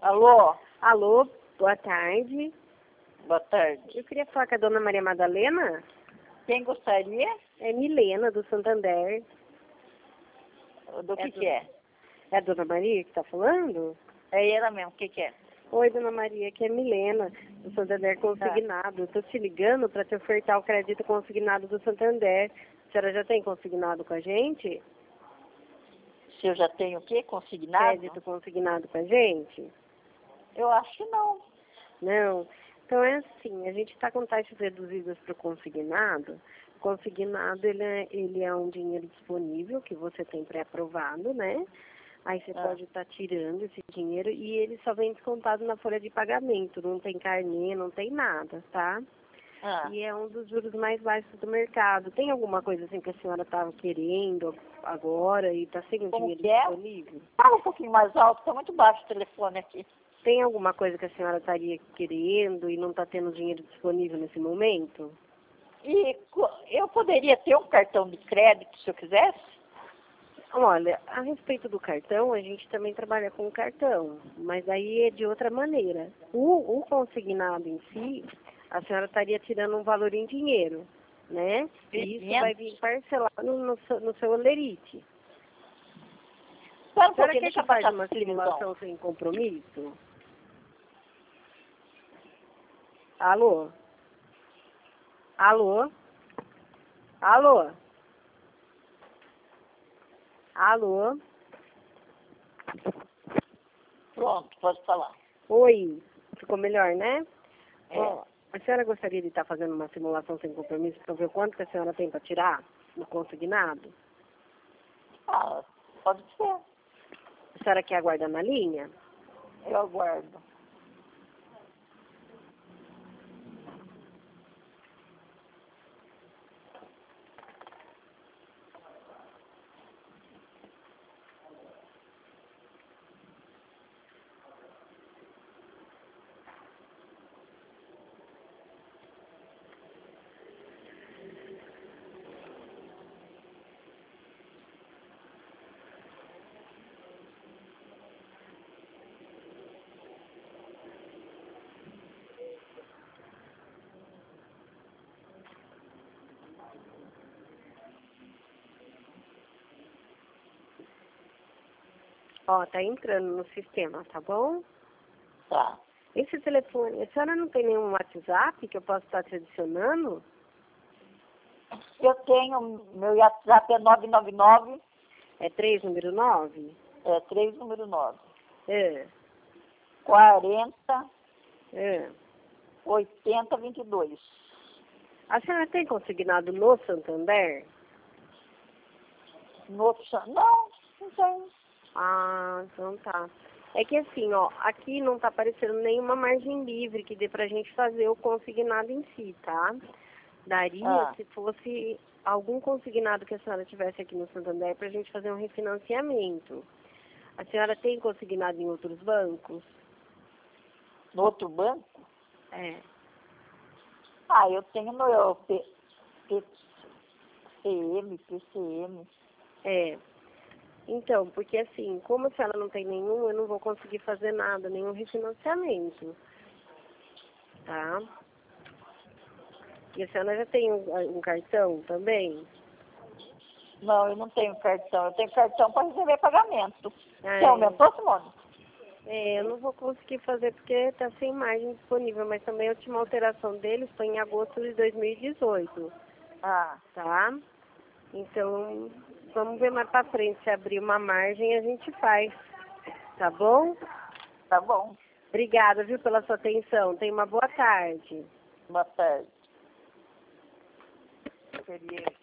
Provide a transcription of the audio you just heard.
Alô? Alô, boa tarde. Boa tarde. Eu queria falar com a dona Maria Madalena. Quem gostaria? É Milena, do Santander. Do que é? É a dona Maria que está falando? É ela mesmo, o que é? Oi, dona Maria, aqui é Milena, do Santander Consignado. Estou te ligando para te ofertar o crédito consignado do Santander. A senhora já tem consignado com a gente? Se eu já tenho o quê? Consignado? Crédito consignado com a gente? Eu acho que não. Não. Então é assim, a gente está com taxas reduzidas para o consignado. O consignado, ele é um dinheiro disponível que você tem pré-aprovado, né? Aí você pode estar tirando esse dinheiro e ele só vem descontado na folha de pagamento. Não tem carnê, não tem nada, tá? E é um dos juros mais baixos do mercado. Tem alguma coisa assim que a senhora estava querendo agora e está sem o dinheiro disponível? Fala um pouquinho mais alto, está muito baixo o telefone aqui. Tem alguma coisa que a senhora estaria querendo e não está tendo dinheiro disponível nesse momento? E eu poderia ter um cartão de crédito se eu quisesse? Olha, a respeito do cartão, a gente também trabalha com cartão, mas aí é de outra maneira. O consignado em si, a senhora estaria tirando um valor em dinheiro, né? E isso vai vir parcelado no seu holerite. A senhora quer que faça uma simulação sem compromisso? Alô? Alô? Alô? Alô? Pronto, pode falar. Oi, ficou melhor, né? É. Ó, a senhora gostaria de estar fazendo uma simulação sem compromisso para ver quanto que a senhora tem para tirar no consignado? Ah, pode ser. A senhora quer aguardar na linha? Eu aguardo. Ó, tá entrando no sistema, tá bom? Tá. Esse telefone, a senhora não tem nenhum WhatsApp que eu possa estar te adicionando? Eu tenho, meu WhatsApp é 999. É 3, número 9? É 3, número 9. É. 40, É. 80, 22. A senhora tem consignado no Santander? Não, não tem. Ah, então tá. É que assim, ó, aqui não tá aparecendo nenhuma margem livre que dê pra gente fazer o consignado em si, tá? Daria se fosse algum consignado que a senhora tivesse aqui no Santander pra gente fazer um refinanciamento. A senhora tem consignado em outros bancos? No outro banco? É. Ah, eu tenho no PCM. É. Então, porque assim, como a senhora não tem nenhum, eu não vou conseguir fazer nada, nenhum refinanciamento. Tá? E a senhora já tem um cartão também? Não, eu não tenho cartão. Eu tenho cartão para receber pagamento. Ah, Você aumentou, Simone? É, eu não vou conseguir fazer porque está sem margem disponível, mas também a última alteração deles foi em agosto de 2018. Tá? Então, vamos ver mais para frente. Se abrir uma margem, a gente faz. Tá bom? Tá bom. Obrigada, viu, pela sua atenção. Tenha uma boa tarde. Boa tarde. Seria